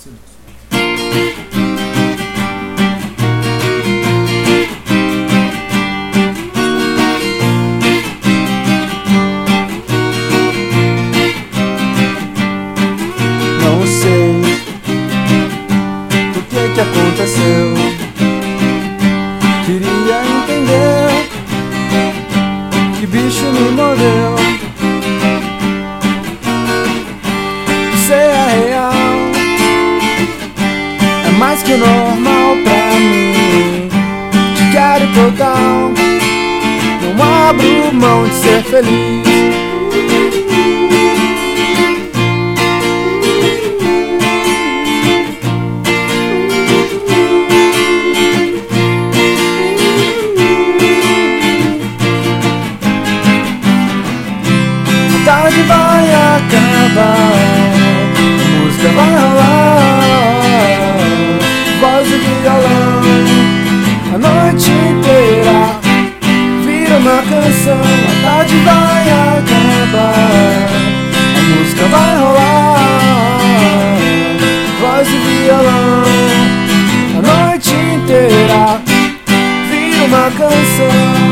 Não sei o que aconteceu. Queria entender que bicho me mordeu. Você é real, é mais que normal pra mim. Te quero total, não abro mão de ser feliz. A tarde vai acabar, a música vai rolar, voz e violão, a noite inteira vira uma canção. A tarde vai acabar, a música vai rolar, voz e violão, a noite inteira vira uma canção.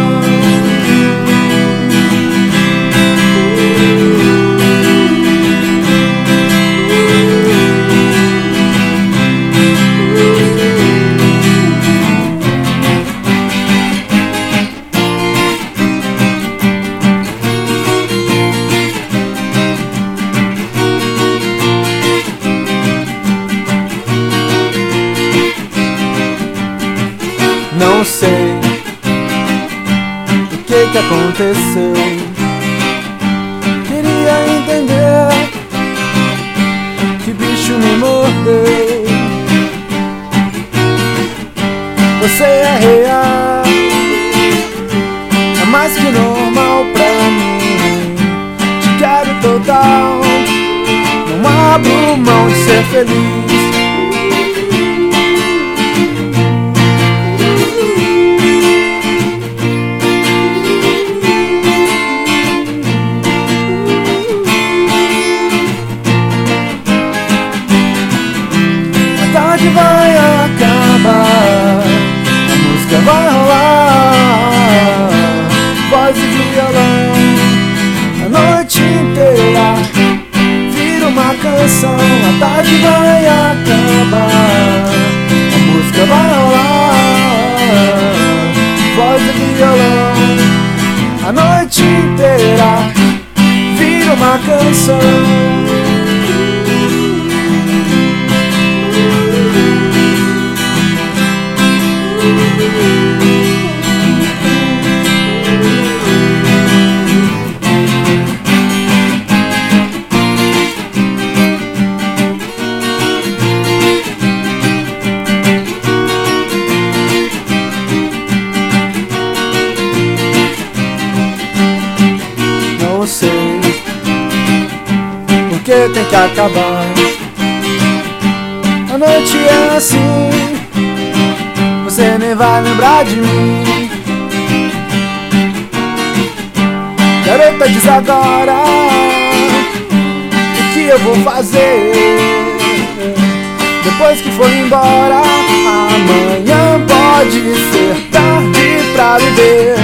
Não sei o que aconteceu. Queria entender que bicho me mordeu. Você é real, é mais que normal pra mim. Te quero total, não abro mão de ser feliz. A tarde vai acabar, a música vai rolar, voz e violão, a noite inteira vira uma canção. A tarde vai acabar, a música vai rolar, voz e violão, a noite inteira vira uma canção. Não sei porque tem que acabar. A noite é assim, você nem vai lembrar de mim. Garota, diz agora o que eu vou fazer depois que for embora. Amanhã pode ser tarde pra viver.